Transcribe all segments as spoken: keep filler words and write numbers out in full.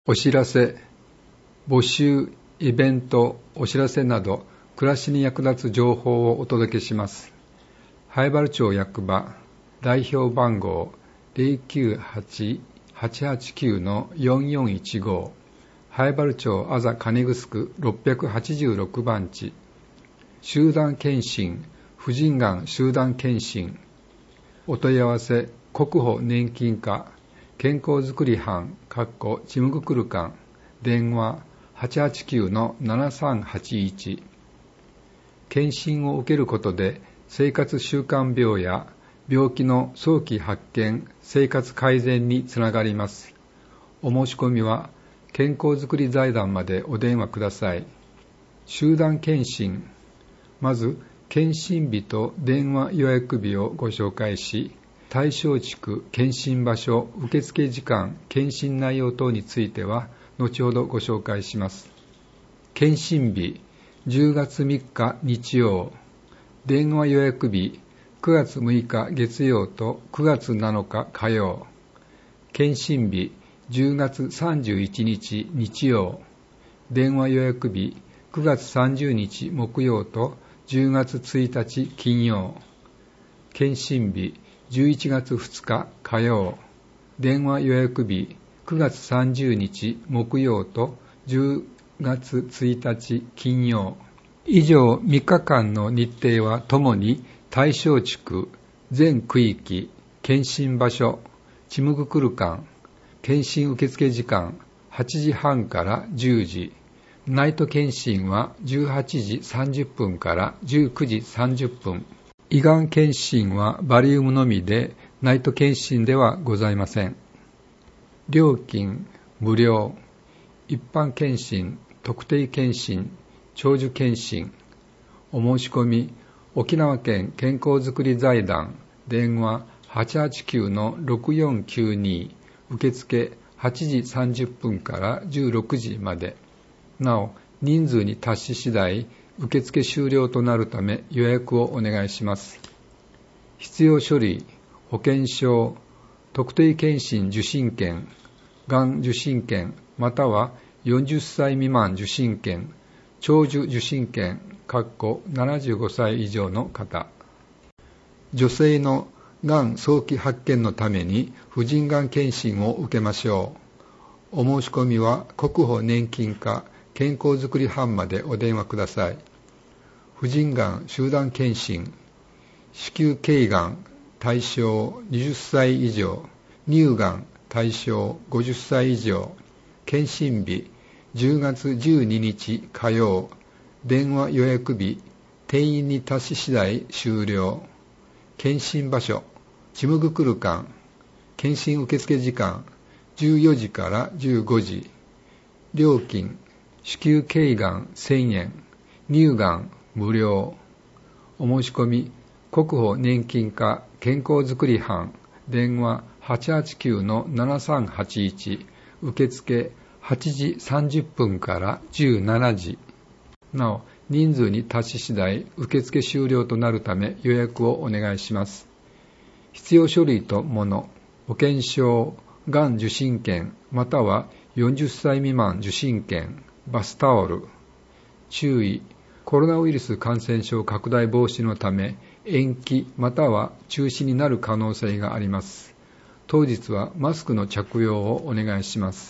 お知らせ、募集、イベント、お知らせなど暮らしに役立つ情報をお届けします。南風原町役場代表番号 ゼロきゅうはち はちはちきゅう のよんよんいちご、南風原町あざ金城ろっぴゃくはちじゅうろくばん地、集団検診、婦人がん集団検診、お問い合わせ、国保年金課健康づくり班ちむぐくる館電話 はちはちきゅう のななさんはちいち。検診を受けることで生活習慣病や病気の早期発見、生活改善につながります。お申し込みは健康づくり財団までお電話ください。集団検診、まず検診日と電話予約日をご紹介し、対象地区、検診場所、受付時間、検診内容等については後ほどご紹介します。検診日、じゅうがつみっか日曜、電話予約日、くがつむいか月曜とくがつなのか火曜。検診日、じゅうがつさんじゅういちにち日曜、電話予約日、くがつさんじゅうにち木曜とじゅうがつついたち金曜。検診日、じゅういちがつふつか火曜、電話予約日、くがつさんじゅうにち木曜とじゅうがつついたち金曜。以上みっかかんの日程はともに対象地区、全区域、検診場所、ちむぐくる館、検診受付時間はちじはんからじゅうじ、ナイト検診はじゅうはちじさんじゅっぷんからじゅうくじさんじゅっぷん、胃がん検診はバリウムのみで、ナイト検診ではございません。料金、無料。一般検診、特定検診、長寿検診。お申し込み、沖縄県健康づくり財団、電話 はちはちきゅう のろくよんきゅうに、受付はちじさんじゅっぷんからじゅうろくじまで。なお、人数に達し次第、受付終了となるため予約をお願いします。必要書類、保険証、特定健診受診券、がん受診券、またはよんじゅっさい未満受診券、長寿受診券、ななじゅうごさい以上の方。女性のがん早期発見のために婦人がん検診を受けましょう。お申し込みは国保年金課健康づくり班までお電話ください。婦人がん集団検診、子宮頸がん対象はたち以上、乳がん対象ごじゅっさい以上、検診日じゅうがつじゅうににち火曜、電話予約日、定員に達し次第終了。検診場所、ちむぐくる館、検診受付時間じゅうよじからじゅうごじ、料金、子宮頸がんせんえん、乳がん無料。お申し込み、国保年金課健康づくり班、電話 はちはちきゅう のななさんはちいち、受付はちじさんじゅっぷんからじゅうしちじ。なお、人数に達し次第、受付終了となるため予約をお願いします。必要書類ともの、保険証、がん受診券、またはよんじゅっさい未満受診券、バスタオル。注意、コロナウイルス感染症拡大防止のため、延期または中止になる可能性があります。当日はマスクの着用をお願いします。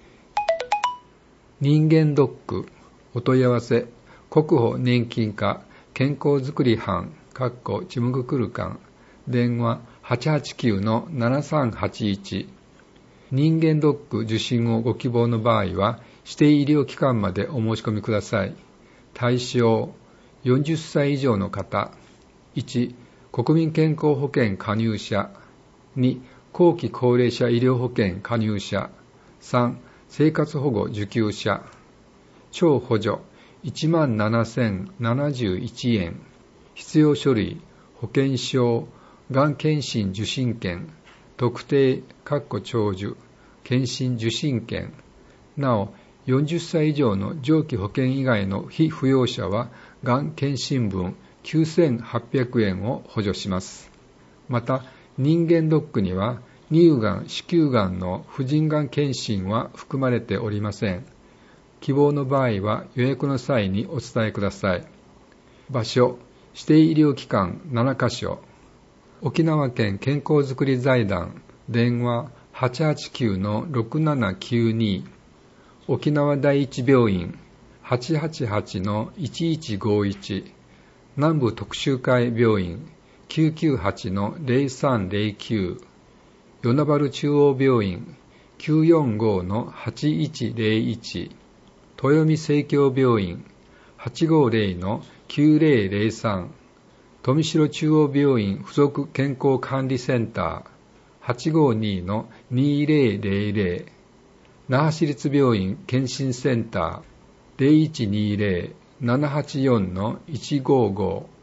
人間ドック、お問い合わせ、国保年金課健康づくり班ちむぐくる館、電話 はちはちきゅう のななさんはちいち。人間ドック受診をご希望の場合は、指定医療機関までお申し込みください。対象、よんじゅっさい以上の方。いち、国民健康保険加入者。に、後期高齢者医療保険加入者。さん、生活保護受給者。超補助いちまんななせんななじゅういちえん。必要書類、保険証、がん検診受診券、特定長寿検診受診券。なお、よんじゅっさい以上の上記保険以外の被扶養者は、がん検診分きゅうせんはっぴゃくえんを補助します。また、人間ドックには乳がん、子宮がんの婦人がん検診は含まれておりません。希望の場合は予約の際にお伝えください。場所、指定医療機関ななカ所。沖縄県健康づくり財団、電話 はちはちきゅうのろくななきゅうに。沖縄第一病院 はちはちはちのいちいちごいち。南部特集会病院 きゅうきゅうはちのゼロさんゼロきゅう。与那原中央病院 きゅうよんごのはちいちゼロいち。豊見生協病院 はちごゼロのきゅうゼロゼロさん。富城中央病院附属健康管理センター はちごにのにゼロゼロゼロ。那覇市立病院検診センター ゼロいちにゼロのななはちよんのいちごご。